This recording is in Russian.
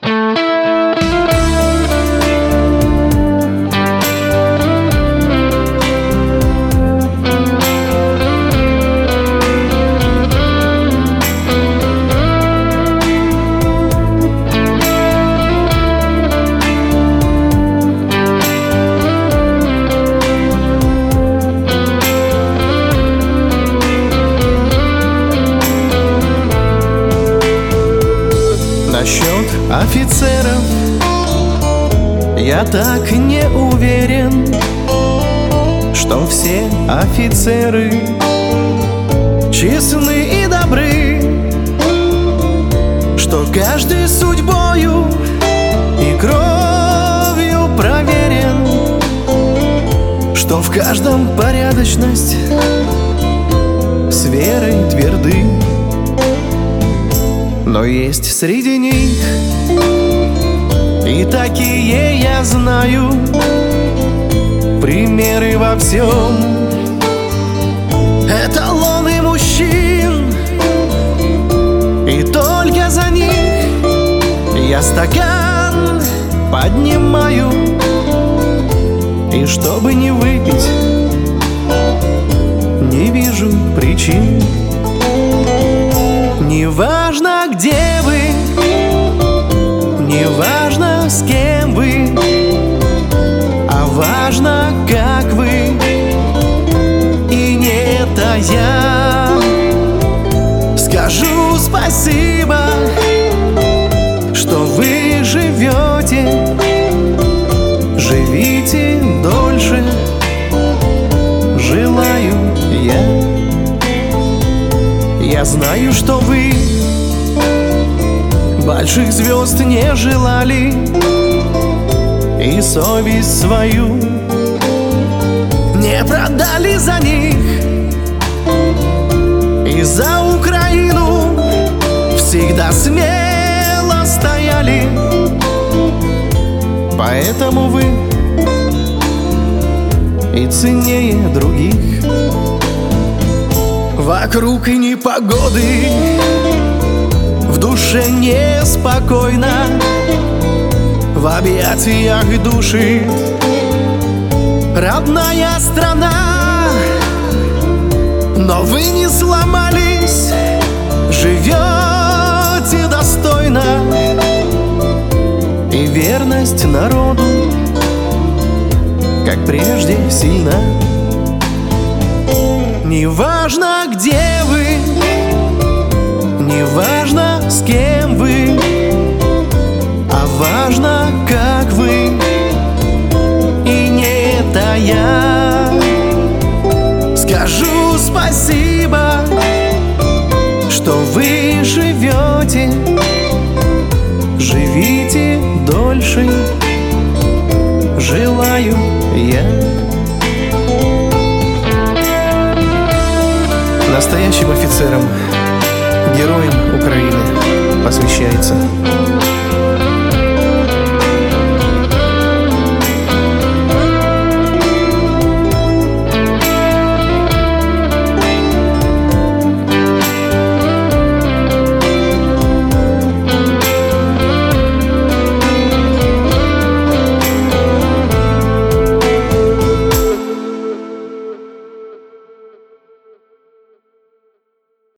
Насчет офицеров я так не уверен, что все офицеры честны и добры, что каждый судьбою и кровью проверен, что в каждом порядочность с верой тверды. Но есть среди них и такие, я знаю, примеры во всем, эталоны мужчин, и только за них я стакан поднимаю. И чтобы не выпить, не вижу причин. Неважно, где вы, неважно, с кем вы, а важно, как вы. И не тая скажу спасибо, что вы живете, живите дольше, желаю я. Я знаю, что вы больших звезд не желали и совесть свою не продали за них, и за Украину всегда смело стояли. Поэтому вы и ценнее других. Вокруг и непогоды, в душе неспокойно, в объятиях души родная страна. Но вы не сломались, живете достойно, и верность народу, как прежде, сильна. Неважно, где вы, неважно, с кем вы, а важно, как вы. И не тая скажу спасибо, что вы живете, живите дольше, желаю я. Настоящим офицерам, героям Украины посвящается.